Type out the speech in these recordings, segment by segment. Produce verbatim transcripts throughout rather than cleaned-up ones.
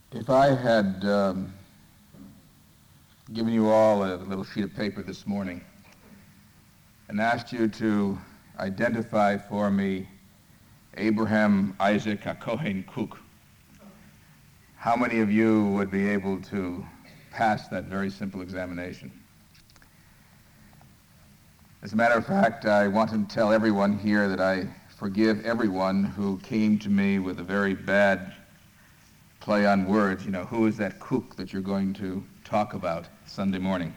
If I had um, given you all a little sheet of paper this morning and asked you to identify for me Abraham Isaac Cohen Kook, how many of you would be able to pass that very simple examination? As a matter of fact, I want to tell everyone here that I forgive everyone who came to me with a very bad play on words. You know, who is that kook that you're going to talk about Sunday morning?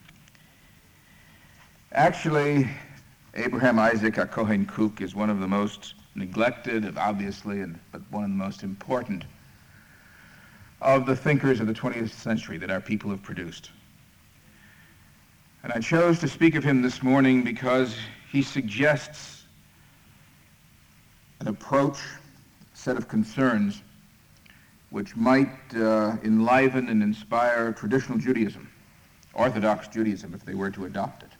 Actually, Abraham Isaac Cohen Kook is one of the most neglected, obviously, and, but one of the most important of the thinkers of the twentieth century that our people have produced. And I chose to speak of him this morning because he suggests an approach, a set of concerns, which might uh, enliven and inspire traditional Judaism, Orthodox Judaism, if they were to adopt it.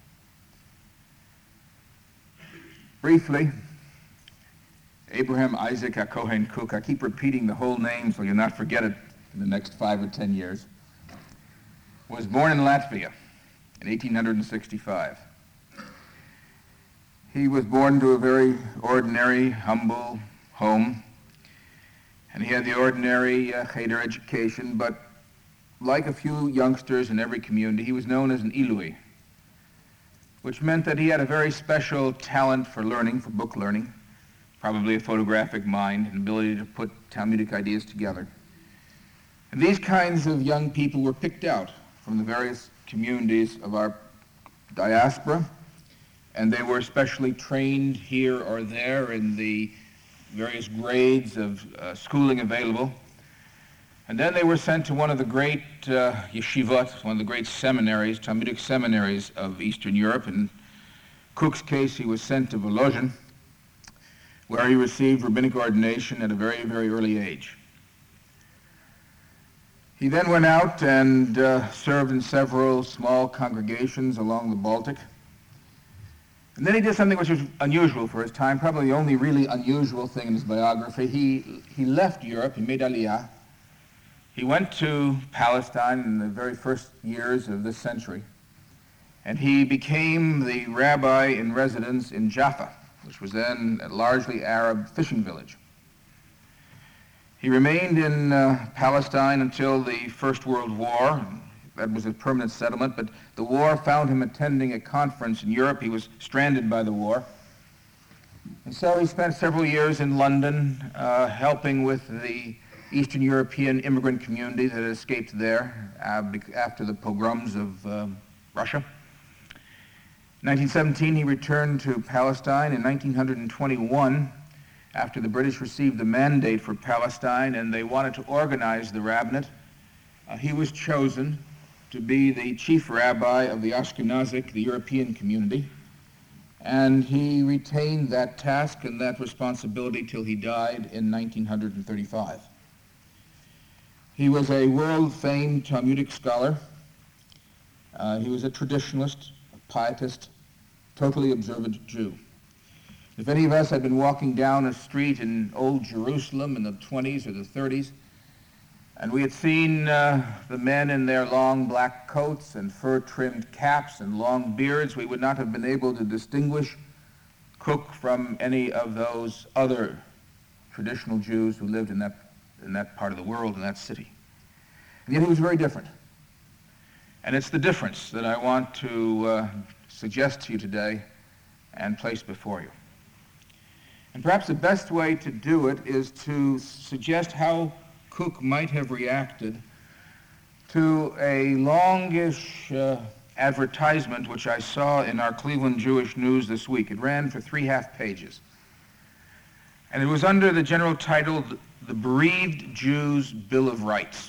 Briefly, Abraham Isaac Cohen Kook, I keep repeating the whole name so you'll not forget it in the next five or ten years, was born in Latvia in eighteen sixty-five. He was born to a very ordinary, humble home, and he had the ordinary uh, cheder education, but like a few youngsters in every community, he was known as an Ilui, which meant that he had a very special talent for learning, for book learning, probably a photographic mind, and ability to put Talmudic ideas together. And these kinds of young people were picked out from the various communities of our diaspora, and they were specially trained here or there in the various grades of uh, schooling available. And then they were sent to one of the great uh, yeshivot, one of the great seminaries, Talmudic seminaries of Eastern Europe. In Kook's case, he was sent to Volozhin, where he received rabbinic ordination at a very, very early age. He then went out and uh, served in several small congregations along the Baltic. And then he did something which was unusual for his time, probably the only really unusual thing in his biography. He, he left Europe, he made Aliyah. He went to Palestine in the very first years of this century, and he became the rabbi in residence in Jaffa, which was then a largely Arab fishing village. He remained in uh, Palestine until the First World War. That was a permanent settlement, but the war found him attending a conference in Europe. He was stranded by the war. And so he spent several years in London uh, helping with the Eastern European immigrant community that had escaped there uh, after the pogroms of uh, Russia. In nineteen seventeen, he returned to Palestine. In nineteen twenty-one, after the British received the mandate for Palestine and they wanted to organize the rabbinate, uh, he was chosen to be the chief rabbi of the Ashkenazic, the European community, and he retained that task and that responsibility till he died in nineteen thirty-five. He was a world-famed Talmudic scholar. Uh, he was a traditionalist, a pietist, totally observant Jew. If any of us had been walking down a street in old Jerusalem in the twenties or the thirties, and we had seen uh, the men in their long black coats and fur-trimmed caps and long beards, we would not have been able to distinguish Kook from any of those other traditional Jews who lived in that, in that part of the world, in that city. And yet he was very different. And it's the difference that I want to uh, suggest to you today and place before you. And perhaps the best way to do it is to suggest how Kook might have reacted to a longish uh, advertisement which I saw in our Cleveland Jewish News this week. It ran for three half pages. And it was under the general title, The Bereaved Jews' Bill of Rights.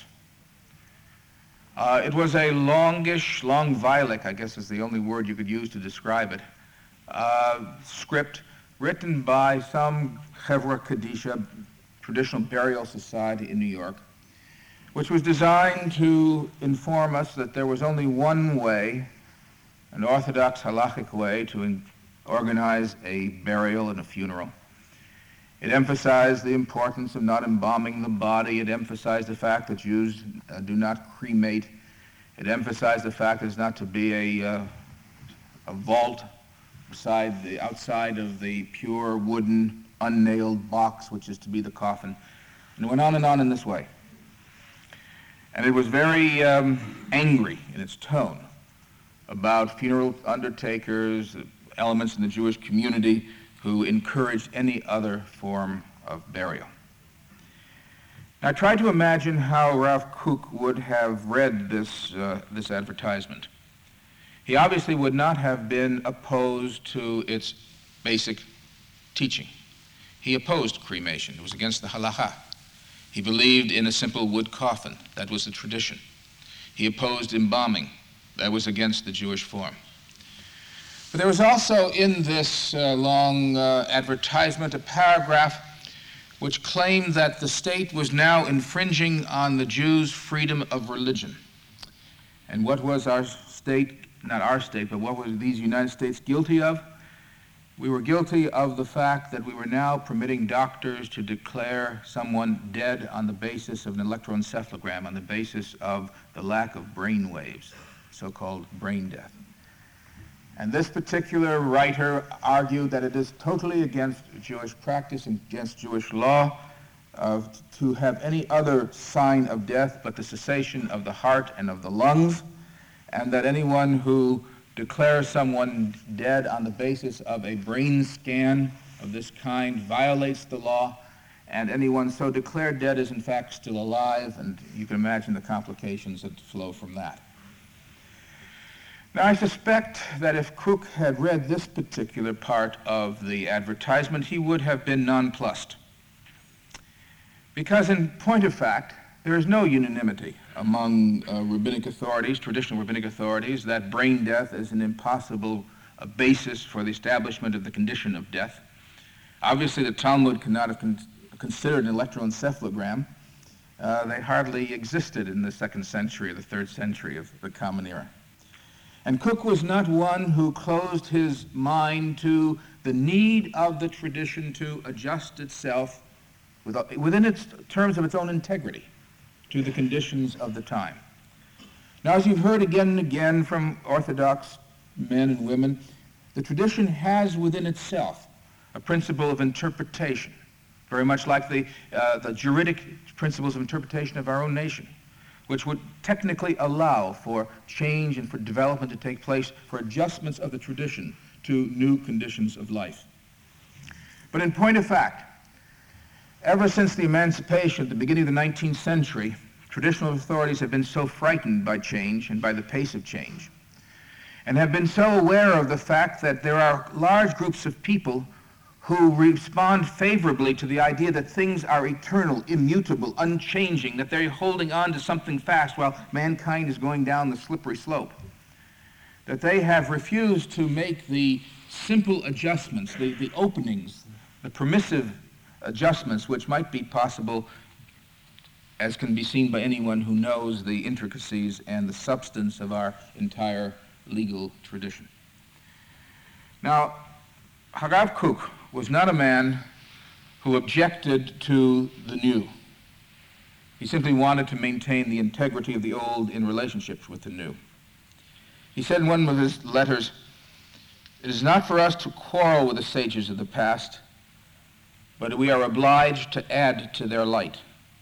Uh, it was a longish, long-violic, I guess is the only word you could use to describe it, uh, script written by some Chevra Kadisha, traditional burial society in New York, which was designed to inform us that there was only one way, an orthodox halachic way, to in- organize a burial and a funeral. It emphasized the importance of not embalming the body. It emphasized the fact that Jews uh, do not cremate. It emphasized the fact that there's not to be a, uh, a vault beside the, outside of the pure wooden, unnailed box, which is to be the coffin. And it went on and on in this way. And it was very um, angry in its tone about funeral undertakers, elements in the Jewish community who encouraged any other form of burial. Now, I tried to imagine how Rav Kook would have read this, uh, this advertisement. He obviously would not have been opposed to its basic teaching. He opposed cremation. It was against the halacha. He believed in a simple wood coffin. That was the tradition. He opposed embalming. That was against the Jewish form. But there was also in this uh, long uh, advertisement a paragraph which claimed that the state was now infringing on the Jews' freedom of religion. And what was our state, not our state, but what were these United States guilty of? We were guilty of the fact that we were now permitting doctors to declare someone dead on the basis of an electroencephalogram, on the basis of the lack of brain waves, so-called brain death. And this particular writer argued that it is totally against Jewish practice and against Jewish law uh, to have any other sign of death but the cessation of the heart and of the lungs, and that anyone who declares someone dead on the basis of a brain scan of this kind violates the law, and anyone so declared dead is in fact still alive, and you can imagine the complications that flow from that. Now, I suspect that if Kook had read this particular part of the advertisement, he would have been nonplussed. Because in point of fact, there is no unanimity among uh, rabbinic authorities, traditional rabbinic authorities, that brain death is an impossible uh, basis for the establishment of the condition of death. Obviously, the Talmud could not have con- considered an electroencephalogram. Uh, they hardly existed in the second century or the third century of the Common Era. And Kook was not one who closed his mind to the need of the tradition to adjust itself within its terms of its own integrity to the conditions of the time. Now, as you've heard again and again from Orthodox men and women, the tradition has within itself a principle of interpretation, very much like the, uh, the juridic principles of interpretation of our own nation, which would technically allow for change and for development to take place, for adjustments of the tradition to new conditions of life. But in point of fact, ever since the emancipation at the beginning of the nineteenth century, traditional authorities have been so frightened by change and by the pace of change, and have been so aware of the fact that there are large groups of people who respond favorably to the idea that things are eternal, immutable, unchanging, that they're holding on to something fast while mankind is going down the slippery slope. That they have refused to make the simple adjustments, the, the openings, the permissive adjustments which might be possible, as can be seen by anyone who knows the intricacies and the substance of our entire legal tradition. Now, Harav Kook was not a man who objected to the new. He simply wanted to maintain the integrity of the old in relationship with the new. He said in one of his letters, "It is not for us to quarrel with the sages of the past, but we are obliged to add to their light.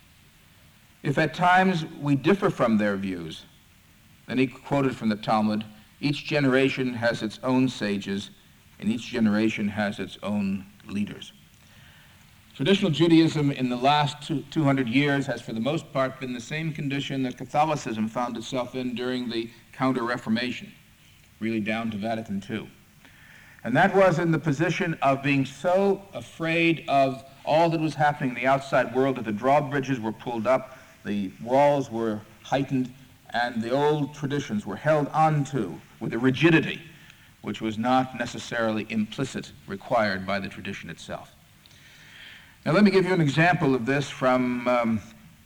If at times we differ from their views," then he quoted from the Talmud, "each generation has its own sages, and each generation has its own leaders." Traditional Judaism in the last two hundred years has for the most part been the same condition that Catholicism found itself in during the Counter-Reformation, really down to Vatican Two. And that was in the position of being so afraid of all that was happening in the outside world that the drawbridges were pulled up, the walls were heightened, and the old traditions were held onto with a rigidity which was not necessarily implicit, required by the tradition itself. Now let me give you an example of this from um,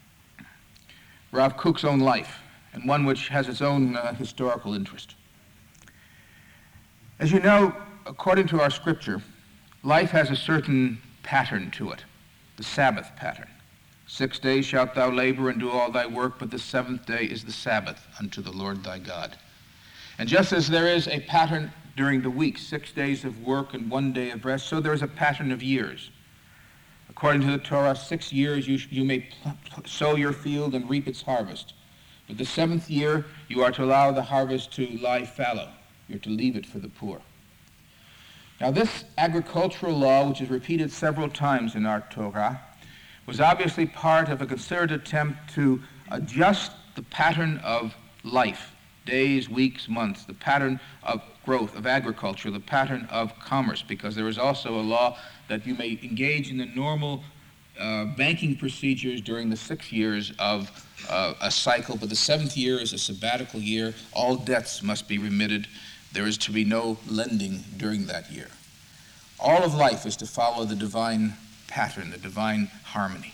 Rav Kook's own life, and one which has its own uh, historical interest. As you know, according to our scripture, life has a certain pattern to it, the Sabbath pattern. Six days shalt thou labor and do all thy work, but the seventh day is the Sabbath unto the Lord thy God. And just as there is a pattern during the week, six days of work and one day of rest, so there is a pattern of years. According to the Torah, six years you, you may pl- pl- sow your field and reap its harvest. But the seventh year you are to allow the harvest to lie fallow. You're to leave it for the poor. Now this agricultural law, which is repeated several times in our Torah, was obviously part of a concerted attempt to adjust the pattern of life, days, weeks, months, the pattern of growth, of agriculture, the pattern of commerce, because there is also a law that you may engage in the normal uh, banking procedures during the six years of uh, a cycle, but the seventh year is a sabbatical year. All debts must be remitted. There is to be no lending during that year. All of life is to follow the divine pattern, the divine harmony.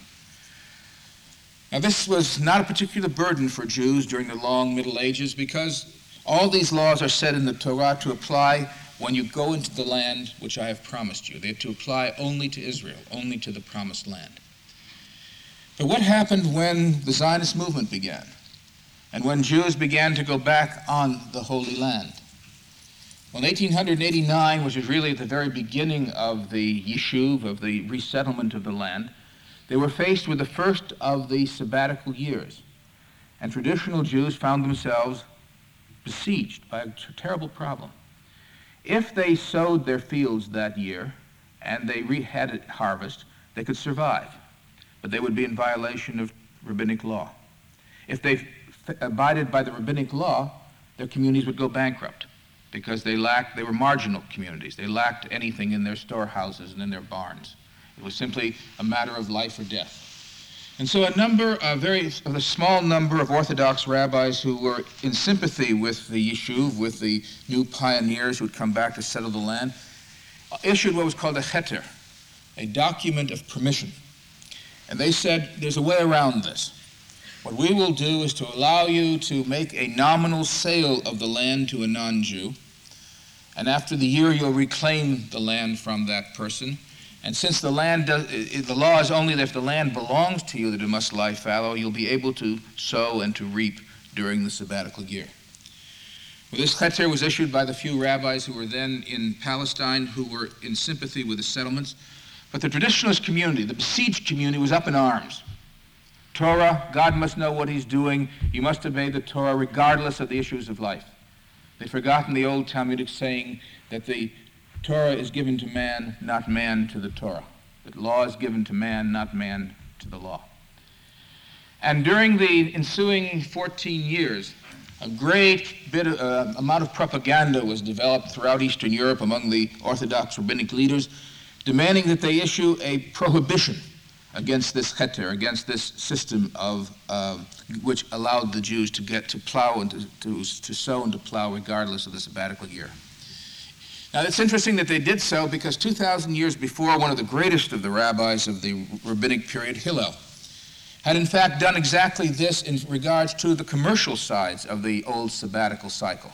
Now this was not a particular burden for Jews during the long Middle Ages, because all these laws are said in the Torah to apply when you go into the land which I have promised you. They are to apply only to Israel, only to the promised land. But what happened when the Zionist movement began, and when Jews began to go back on the Holy Land? Well, in eighteen eighty-nine, which was really at the very beginning of the Yishuv, of the resettlement of the land, they were faced with the first of the sabbatical years. And traditional Jews found themselves besieged by a terrible problem. If they sowed their fields that year and they re- had a harvest, they could survive, but they would be in violation of rabbinic law. If they f- abided by the rabbinic law, their communities would go bankrupt, because they lacked, they were marginal communities. They lacked anything in their storehouses and in their barns. It was simply a matter of life or death. And so a number, a very a small number of Orthodox rabbis who were in sympathy with the Yishuv, with the new pioneers who had come back to settle the land, issued what was called a heter, a document of permission. And they said, there's a way around this. What we will do is to allow you to make a nominal sale of the land to a non-Jew, and after the year you'll reclaim the land from that person. And since the land does, the law is only that if the land belongs to you that it must lie fallow, you'll be able to sow and to reap during the sabbatical year. Well, this heter was issued by the few rabbis who were then in Palestine, who were in sympathy with the settlements. But the traditionalist community, the besieged community, was up in arms. Torah, God must know what he's doing. You must obey the Torah regardless of the issues of life. They'd forgotten the old Talmudic saying that the Torah is given to man, not man to the Torah. That law is given to man, not man to the law. And during the ensuing fourteen years, a great bit of, uh, amount of propaganda was developed throughout Eastern Europe among the Orthodox rabbinic leaders, demanding that they issue a prohibition against this heter, against this system of uh, which allowed the Jews to get to plow and to, to, to sow and to plow regardless of the sabbatical year. Now it's interesting that they did so because two thousand years before, one of the greatest of the rabbis of the rabbinic period, Hillel, had in fact done exactly this in regards to the commercial sides of the old sabbatical cycle.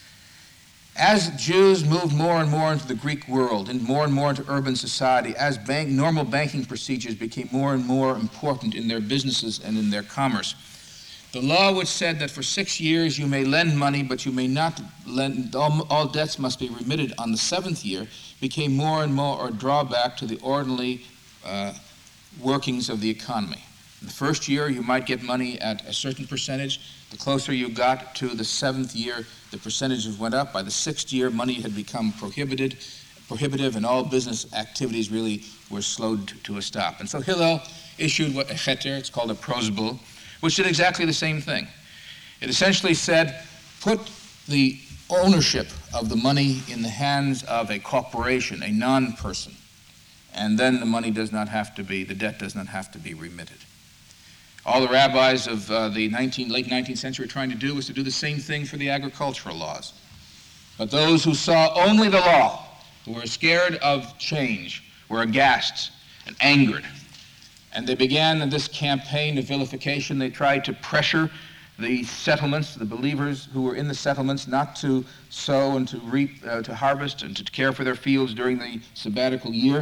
As Jews moved more and more into the Greek world and more and more into urban society, as bank, normal banking procedures became more and more important in their businesses and in their commerce, the law which said that for six years you may lend money, but you may not lend, all, all debts must be remitted on the seventh year, became more and more a drawback to the orderly uh, workings of the economy. In the first year, you might get money at a certain percentage. The closer you got to the seventh year, the percentages went up. By the sixth year, money had become prohibited, prohibitive, and all business activities really were slowed to a stop. And so Hillel issued what a heter, it's called a prosbul, which did exactly the same thing. It essentially said, put the ownership of the money in the hands of a corporation, a non-person, and then the money does not have to be, the debt does not have to be remitted. All the rabbis of uh, the nineteen, late nineteenth century were trying to do was to do the same thing for the agricultural laws. But those who saw only the law, who were scared of change, were aghast and angered. And they began this campaign of vilification. They tried to pressure the settlements, the believers who were in the settlements, not to sow and to reap, uh, to harvest and to care for their fields during the sabbatical year.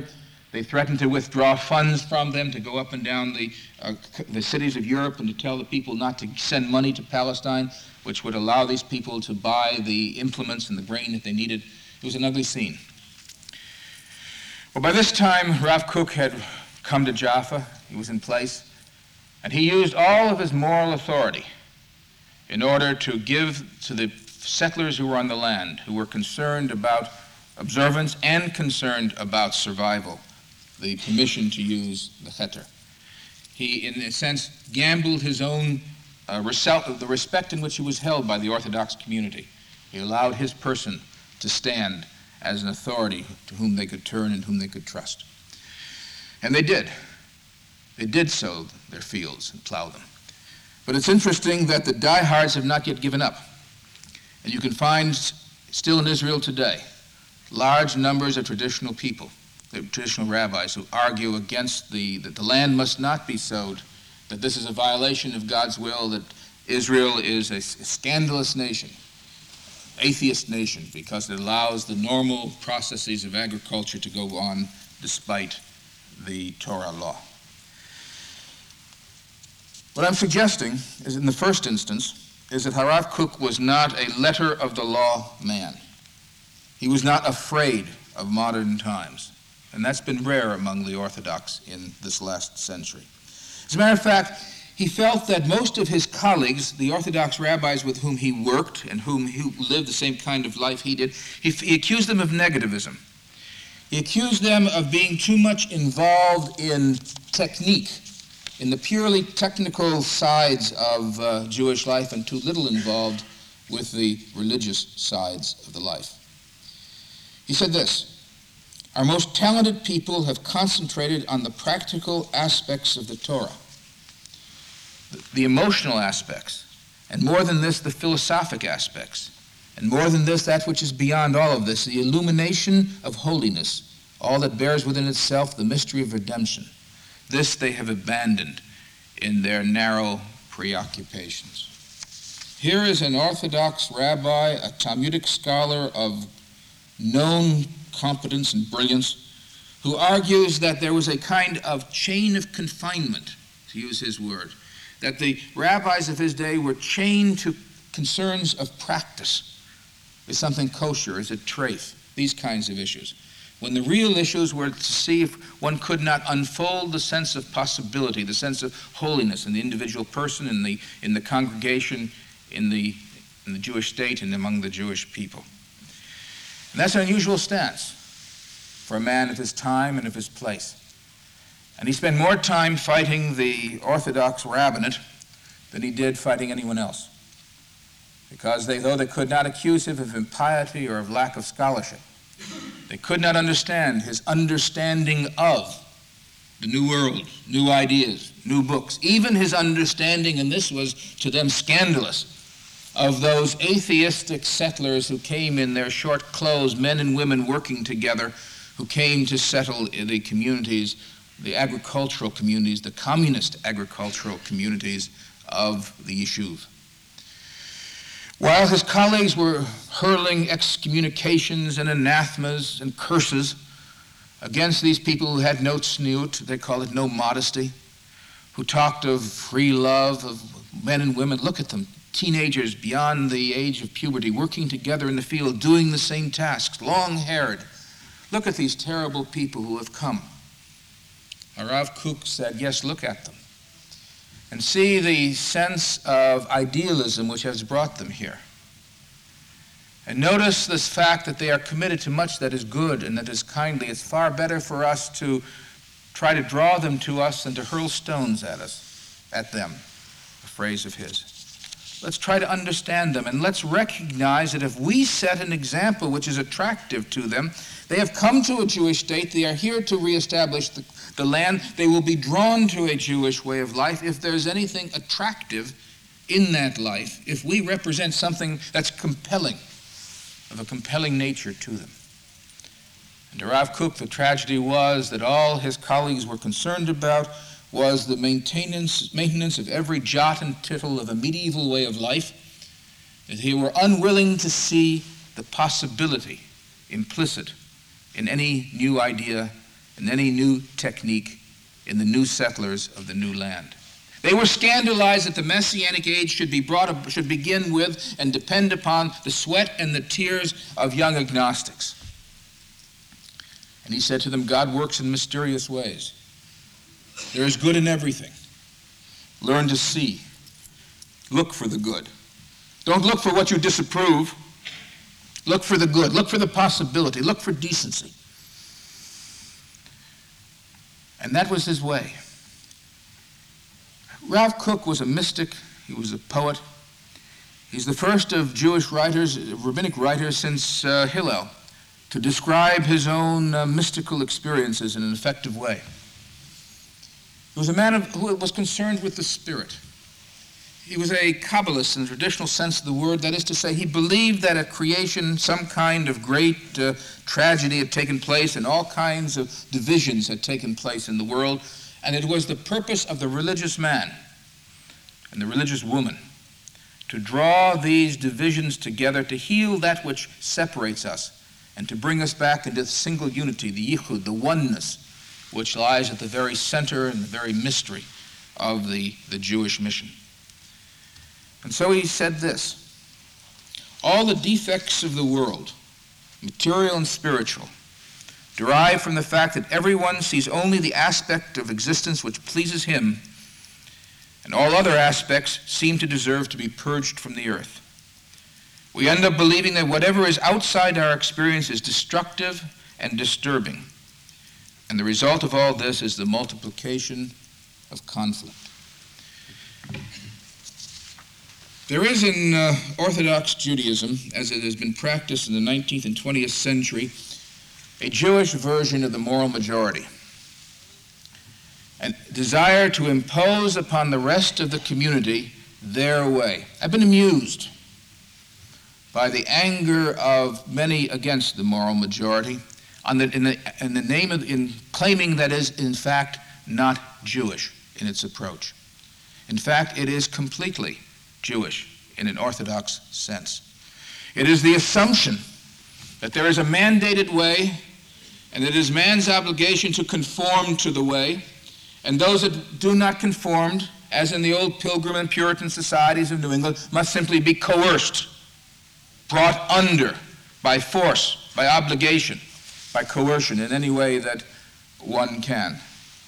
They threatened to withdraw funds from them, to go up and down the, uh, the cities of Europe and to tell the people not to send money to Palestine, which would allow these people to buy the implements and the grain that they needed. It was an ugly scene. Well, by this time, Rav Kook had come to Jaffa. He was in place. And he used all of his moral authority in order to give to the settlers who were on the land, who were concerned about observance and concerned about survival, the permission to use the Cheder. He, in a sense, gambled his own uh, resel- the respect in which he was held by the Orthodox community. He allowed his person to stand as an authority to whom they could turn and whom they could trust. And they did. They did sow their fields and plow them. But it's interesting that the diehards have not yet given up. And you can find still in Israel today large numbers of traditional people, the traditional rabbis, who argue against the, that the land must not be sowed, that this is a violation of God's will, that Israel is a scandalous nation, atheist nation, because it allows the normal processes of agriculture to go on despite the Torah law. What I'm suggesting is, in the first instance, is that Harav Kook was not a letter of the law man. He was not afraid of modern times. And that's been rare among the Orthodox in this last century. As a matter of fact, he felt that most of his colleagues, the Orthodox rabbis with whom he worked and whom who lived the same kind of life he did, he, he accused them of negativism. He accused them of being too much involved in technique, in the purely technical sides of uh, Jewish life, and too little involved with the religious sides of the life. He said this: "Our most talented people have concentrated on the practical aspects of the Torah, the, the emotional aspects, and more than this, the philosophic aspects, and more than this, that which is beyond all of this, the illumination of holiness, all that bears within itself the mystery of redemption. This they have abandoned in their narrow preoccupations." Here is an Orthodox rabbi, a Talmudic scholar of known competence and brilliance, who argues that there was a kind of chain of confinement, to use his word, that the rabbis of his day were chained to concerns of practice. Is something kosher? Is it treif? These kinds of issues. When the real issues were to see if one could not unfold the sense of possibility, the sense of holiness in the individual person, in the in the congregation, in the in the Jewish state, and among the Jewish people. And that's an unusual stance for a man of his time and of his place. And he spent more time fighting the Orthodox rabbinate than he did fighting anyone else. Because they, though they could not accuse him of impiety or of lack of scholarship, they could not understand his understanding of the new world, new ideas, new books, even his understanding, and this was to them scandalous, of those atheistic settlers who came in their short clothes, men and women working together, who came to settle in the communities, the agricultural communities, the communist agricultural communities of the Yishuv. While his colleagues were hurling excommunications and anathemas and curses against these people who had no tzniut, they call it no modesty, who talked of free love of men and women. Look at them, teenagers beyond the age of puberty, working together in the field, doing the same tasks, long-haired. Look at these terrible people who have come. Harav Kook said, yes, look at them, and see the sense of idealism which has brought them here. And notice this fact that they are committed to much that is good and that is kindly. It's far better for us to try to draw them to us than to hurl stones at us, at them, a phrase of his. Let's try to understand them, and let's recognize that if we set an example which is attractive to them, they have come to a Jewish state, they are here to reestablish the, the land, they will be drawn to a Jewish way of life if there's anything attractive in that life, if we represent something that's compelling, of a compelling nature to them. And to Rav Kook, the tragedy was that all his colleagues were concerned about was the maintenance, maintenance of every jot and tittle of a medieval way of life, that they were unwilling to see the possibility implicit in any new idea, in any new technique in the new settlers of the new land. They were scandalized that the Messianic age should be brought up, should begin with and depend upon the sweat and the tears of young agnostics. And he said to them, God works in mysterious ways. There is good in everything. Learn to see. Look for the good. Don't look for what you disapprove. Look for the good. Look for the possibility. Look for decency. And that was his way. Ralph Kook was a mystic. He was a poet. He's the first of Jewish writers, rabbinic writers, since uh, Hillel, to describe his own uh, mystical experiences in an effective way. He was a man of, who was concerned with the spirit. He was a Kabbalist in the traditional sense of the word. That is to say, he believed that at creation some kind of great uh, tragedy had taken place and all kinds of divisions had taken place in the world. And it was the purpose of the religious man and the religious woman to draw these divisions together, to heal that which separates us, and to bring us back into single unity, the yichud, the oneness, which lies at the very center and the very mystery of the, the Jewish mission. And so he said this: all the defects of the world, material and spiritual, derive from the fact that everyone sees only the aspect of existence which pleases him, and all other aspects seem to deserve to be purged from the earth. We end up believing that whatever is outside our experience is destructive and disturbing, and the result of all this is the multiplication of conflict. There is in uh, Orthodox Judaism, as it has been practiced in the nineteenth and twentieth century, a Jewish version of the moral majority, a desire to impose upon the rest of the community their way. I've been amused by the anger of many against the moral majority on the, in, the, in the name of in claiming that is in fact not Jewish in its approach. In fact, it is completely Jewish in an Orthodox sense. It is the assumption that there is a mandated way, and it is man's obligation to conform to the way, and those that do not conform, as in the old Pilgrim and Puritan societies of New England, must simply be coerced, brought under by force, by obligation, by coercion in any way that one can.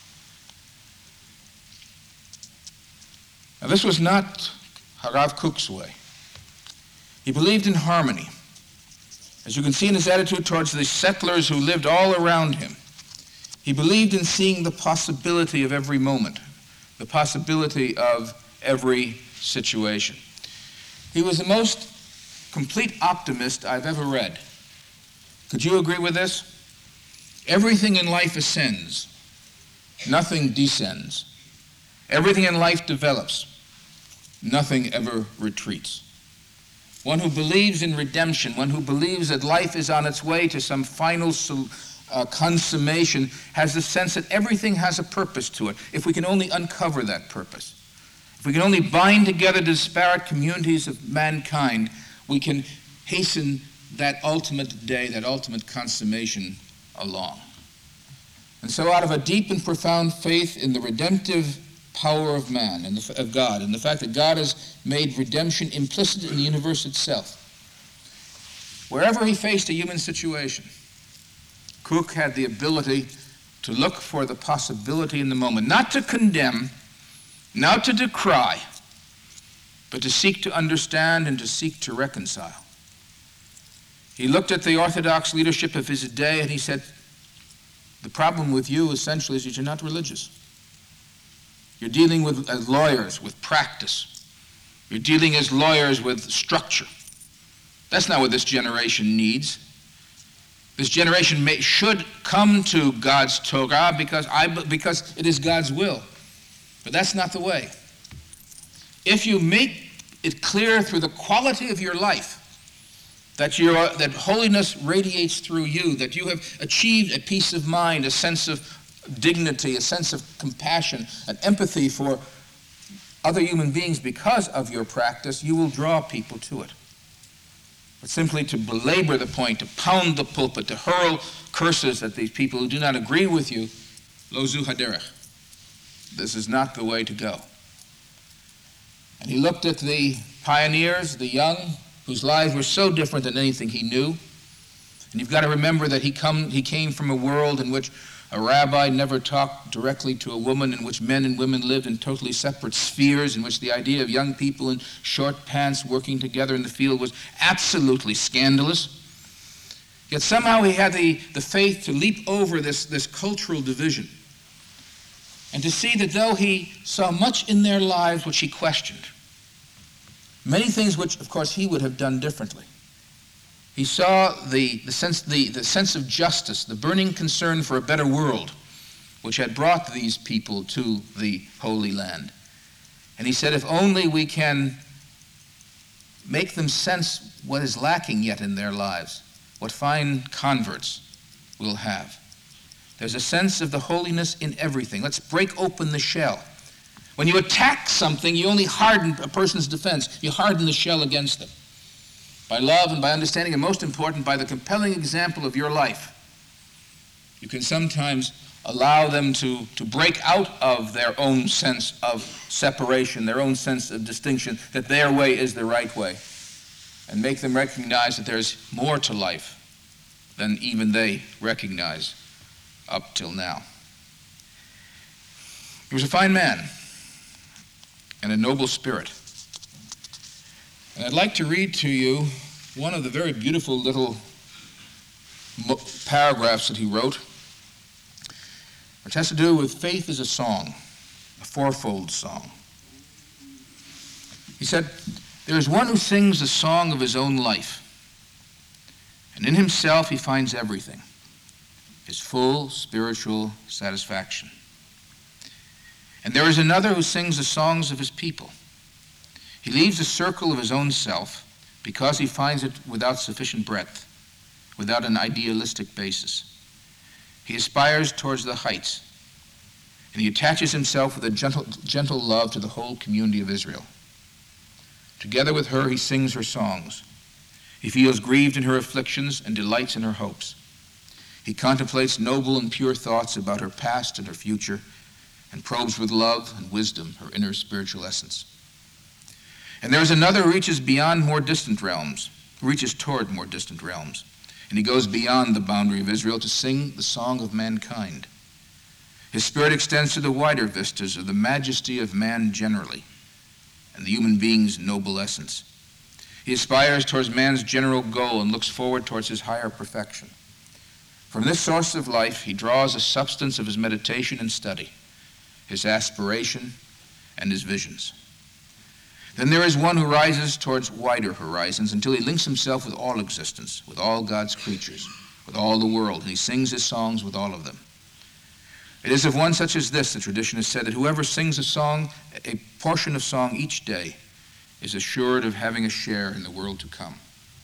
Now, this was not Harav Kook's way. He believed in harmony. As you can see in his attitude towards the settlers who lived all around him, he believed in seeing the possibility of every moment, the possibility of every situation. He was the most complete optimist I've ever read. Could you agree with this? Everything in life ascends. Nothing descends. Everything in life develops. Nothing ever retreats. One who believes in redemption, one who believes that life is on its way to some final uh, consummation, has the sense that everything has a purpose to it, if we can only uncover that purpose. If we can only bind together disparate communities of mankind, we can hasten that ultimate day, that ultimate consummation along. And so out of a deep and profound faith in the redemptive power of man and the, of God, and the fact that God has made redemption implicit in the universe itself, wherever he faced a human situation, Kook had the ability to look for the possibility in the moment, not to condemn, not to decry, but to seek to understand and to seek to reconcile. He looked at the Orthodox leadership of his day and he said, the problem with you essentially is that you're not religious. You're dealing with as lawyers with practice. You're dealing as lawyers with structure. That's not what this generation needs. This generation may, should come to God's Torah because, I, because it is God's will. But that's not the way. If you make it clear through the quality of your life that, you're, that holiness radiates through you, that you have achieved a peace of mind, a sense of dignity, a sense of compassion, an empathy for other human beings because of your practice, you will draw people to it. but simply to belabor the point, to pound the pulpit, to hurl curses at these people who do not agree with you. Lo zu haderech. This is not the way to go. And he looked at the pioneers, the young, whose lives were so different than anything he knew. And you've got to remember that he, come, he came from a world in which a rabbi never talked directly to a woman, in which men and women lived in totally separate spheres, in which the idea of young people in short pants working together in the field was absolutely scandalous. Yet somehow he had the, the faith to leap over this, this cultural division and to see that though he saw much in their lives which he questioned, many things which, of course, he would have done differently. He saw the, the, sense, the, the sense of justice, the burning concern for a better world, which had brought these people to the Holy Land. And he said, if only we can make them sense what is lacking yet in their lives, what fine converts we'll have. There's a sense of the holiness in everything. Let's break open the shell. When you attack something, you only harden a person's defense. You harden the shell against them. By love and by understanding, and most important, by the compelling example of your life, you can sometimes allow them to, to break out of their own sense of separation, their own sense of distinction, that their way is the right way, and make them recognize that there's more to life than even they recognize up till now. He was a fine man and a noble spirit. And I'd like to read to you one of the very beautiful little paragraphs that he wrote, which has to do with faith as a song, a fourfold song. He said, there is one who sings the song of his own life, and in himself he finds everything, his full spiritual satisfaction. And there is another who sings the songs of his people. He leaves the circle of his own self because he finds it without sufficient breadth, without an idealistic basis. He aspires towards the heights, and he attaches himself with a gentle, gentle love to the whole community of Israel. Together with her, he sings her songs. He feels grieved in her afflictions and delights in her hopes. He contemplates noble and pure thoughts about her past and her future, and probes with love and wisdom her inner spiritual essence. And there is another who reaches beyond more distant realms, who reaches toward more distant realms, and he goes beyond the boundary of Israel to sing the song of mankind. His spirit extends to the wider vistas of the majesty of man generally, and the human being's noble essence. He aspires towards man's general goal and looks forward towards his higher perfection. From this source of life, he draws the substance of his meditation and study, his aspiration, and his visions. Then there is one who rises towards wider horizons until he links himself with all existence, with all God's creatures, with all the world, and he sings his songs with all of them. It is of one such as this, the tradition has said, that whoever sings a song, a portion of song each day, is assured of having a share in the world to come.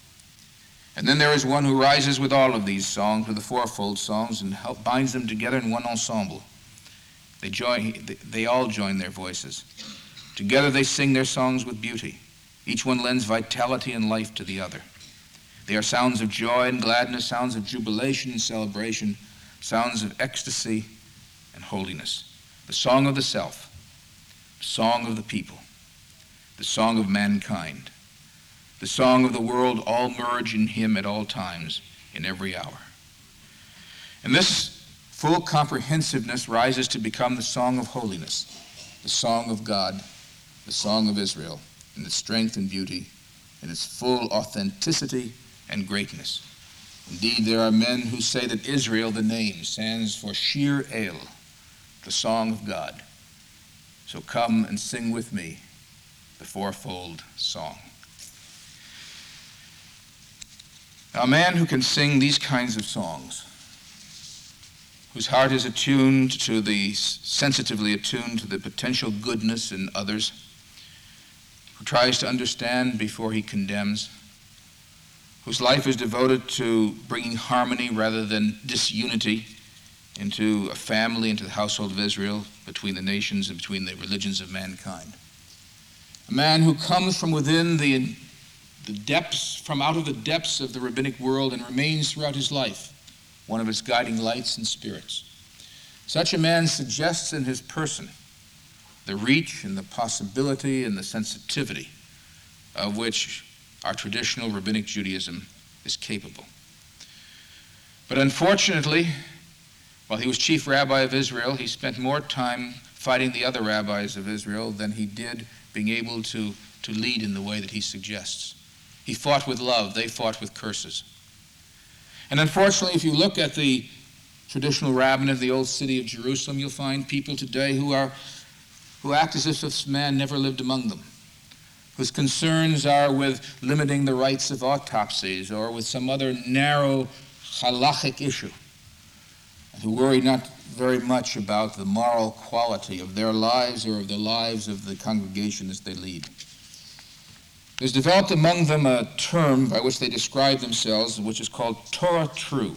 And then there is one who rises with all of these songs, with the fourfold songs, and help, binds them together in one ensemble. They, join, they, they all join their voices. Together they sing their songs with beauty. Each one lends vitality and life to the other. They are sounds of joy and gladness, sounds of jubilation and celebration, sounds of ecstasy and holiness. The song of the self, the song of the people, the song of mankind, the song of the world, all merge in him at all times, in every hour. And this full comprehensiveness rises to become the song of holiness, the song of God, the song of Israel, in its strength and beauty, in its full authenticity and greatness. Indeed, there are men who say that Israel, the name, stands for Shir El, the song of God. So come and sing with me the fourfold song. Now, a man who can sing these kinds of songs, whose heart is attuned to the, sensitively attuned to the potential goodness in others, who tries to understand before he condemns, whose life is devoted to bringing harmony rather than disunity into a family, into the household of Israel, between the nations and between the religions of mankind. A man who comes from within the, the depths, from out of the depths of the rabbinic world, and remains throughout his life one of its guiding lights and spirits. Such a man suggests in his person the reach and the possibility and the sensitivity of which our traditional rabbinic Judaism is capable. But unfortunately, while he was chief rabbi of Israel, he spent more time fighting the other rabbis of Israel than he did being able to, to lead in the way that he suggests. He fought with love, they fought with curses. And unfortunately, if you look at the traditional rabbinate of the old city of Jerusalem, you'll find people today who are who act as if this man never lived among them, whose concerns are with limiting the rights of autopsies or with some other narrow halachic issue, and who worry not very much about the moral quality of their lives or of the lives of the congregation as they lead. There's developed among them a term by which they describe themselves, which is called Torah true.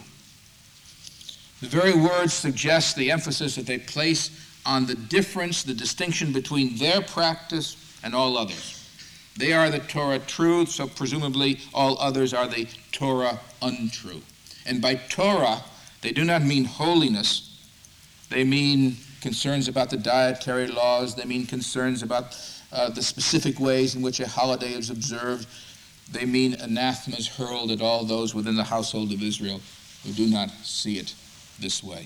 The very word suggests the emphasis that they place on the difference, the distinction between their practice and all others. They are the Torah true, so presumably all others are the Torah untrue. And by Torah, they do not mean holiness. They mean concerns about the dietary laws. They mean concerns about uh, the specific ways in which a holiday is observed. They mean anathemas hurled at all those within the household of Israel who do not see it this way.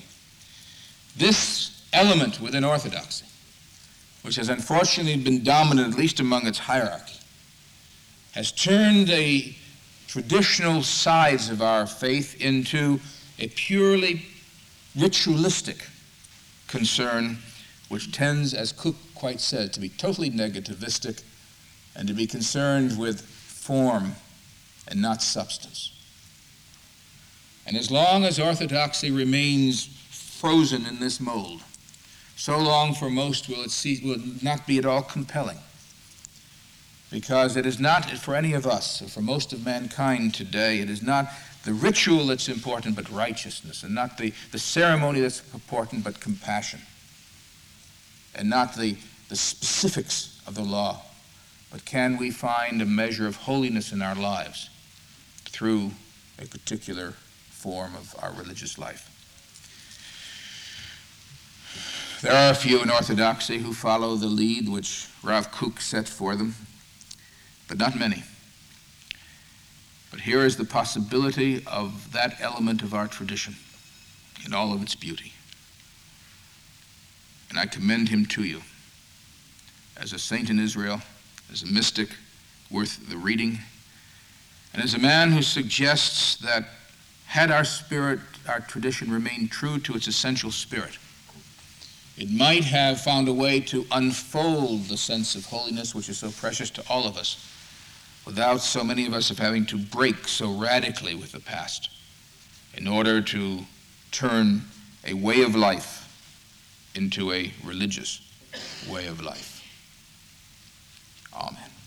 This element within Orthodoxy, which has unfortunately been dominant, at least among its hierarchy, has turned the traditional sides of our faith into a purely ritualistic concern, which tends, as Kook quite said, to be totally negativistic and to be concerned with form and not substance. And as long as Orthodoxy remains frozen in this mold, so long for most will it see, will not be at all compelling. Because it is not, for any of us, or for most of mankind today, it is not the ritual that's important, but righteousness, and not the, the ceremony that's important, but compassion, and not the, the specifics of the law, but can we find a measure of holiness in our lives through a particular form of our religious life. There are a few in Orthodoxy who follow the lead which Rav Kook set for them, but not many. But here is the possibility of that element of our tradition in all of its beauty. And I commend him to you as a saint in Israel, as a mystic worth the reading, and as a man who suggests that had our spirit, our tradition remained true to its essential spirit, it might have found a way to unfold the sense of holiness which is so precious to all of us, without so many of us of having to break so radically with the past in order to turn a way of life into a religious way of life. Amen.